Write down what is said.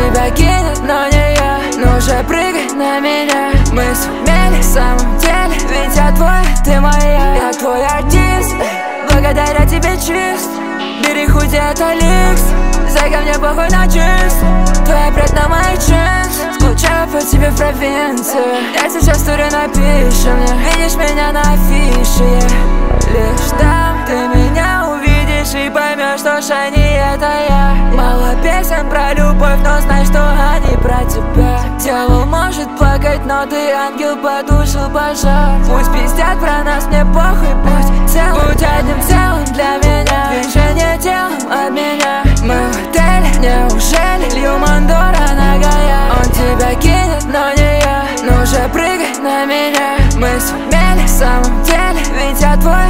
тебя кинет, но не я. Ну же прыгай на меня. Мы сумели в самом деле, ведь я твой, ты моя. Я твой артист, благодаря тебе чист. Бери хоть это ликс, зайка мне похуй на джинс. Твоя брат на моих джинс. Скучаю по тебе в провинции. Я сейчас турю напишу мне. Видишь меня на афише, лишь там ты меня увидишь и поймешь, что Шани это я. Мало песен про любовь, но знай, что они про тебя. Дьявол может плакать, но ты ангел, потушил пожар. Пусть пиздят про нас, мне похуй, будь целым. Будь одним целым для меня, движение телом от меня. Мы в отеле, неужели лью Мандора нагая? Он тебя кинет, но не я. Ну же прыгай на меня. Мы сумели в самом деле, ведь я твой,